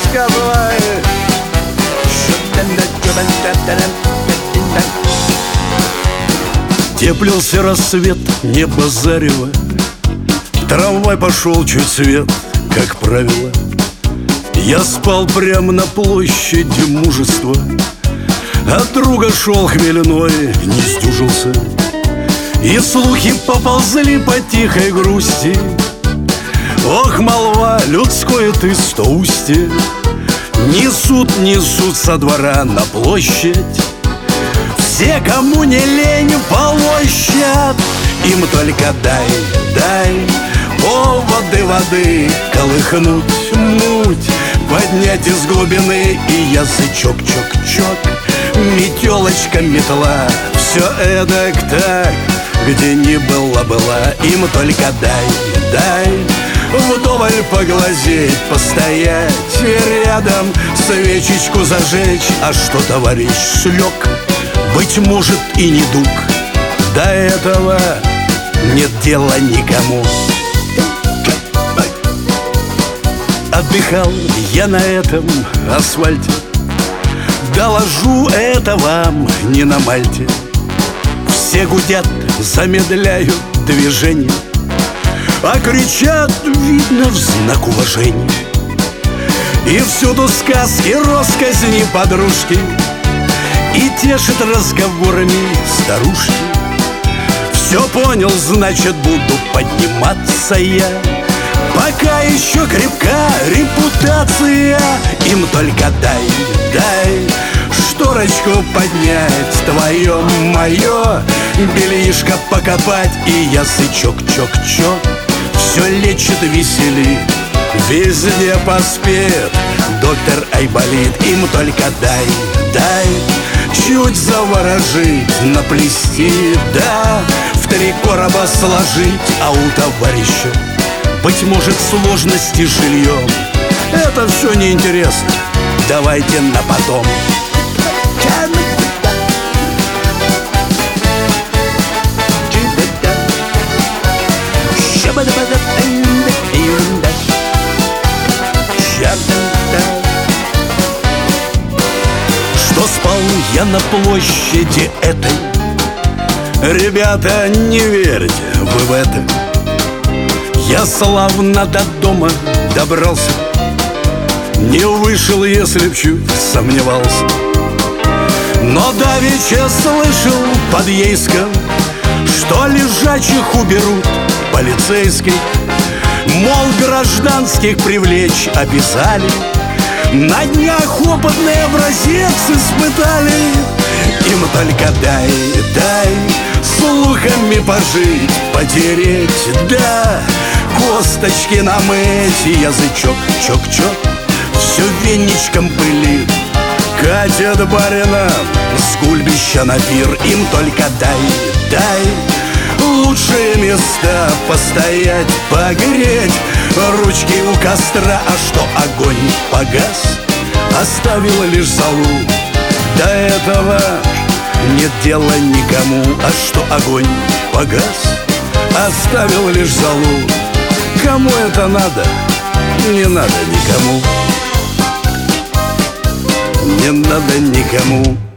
рассказывай. Теплился рассвет, небо зарево, трамвай пошел чуть свет, как правило. Я спал прямо на площади Мужества, от друга шел хмельной, не сдюжился. И слухи поползли по тихой грусти. Ох, молва, людское ты стоустье. Несут со двора на площадь все, кому не лень, полощат. Им только дай поводы воды, колыхнуть муть, поднять из глубины. И язычок, чок-чок, метелочка, метла, все эдак так, где не была. Им только дай вдоволь поглазеть, постоять рядом, свечечку зажечь. А что товарищ слег, быть может и недуг, до этого нет дела никому. Отдыхал я на этом асфальте, доложу это вам не на Мальте. Все гудят, замедляют движение, а кричат, видно, в знак уважения. И всюду сказки, россказни подружки, и тешат разговорами старушки. Все понял, значит, буду подниматься я, пока еще крепка репутация. Им только дай шторочку поднять, твое, мое, бельишко покопать. И язычок, чок-чок, все лечит, веселит, везде поспеет доктор Айболит. Им только дай чуть заворожить, наплести, да, в 3 короба сложить. А у товарища, быть может, сложности с жильем. Это все неинтересно, давайте на потом. Что спал я на площади этой, ребята, не верьте вы в это. Я славно до дома добрался, не вышел, если б чуть сомневался. Но давеча слышал под Ейском, что лежачих уберут полицейских. Мол, гражданских привлечь обязали, на днях опытный образец испытали. Им только дай слухами пожить, потереть, да, косточки намыть. И язычок, чок-чок, все веничком пылит, катят баринам с гульбища на пир. Им только дай лучшие места постоять, погреть ручки у костра. А что огонь погас, оставил лишь золу, до этого нет дела никому. А что огонь погас, оставил лишь золу, кому это надо? Не надо никому, не надо никому.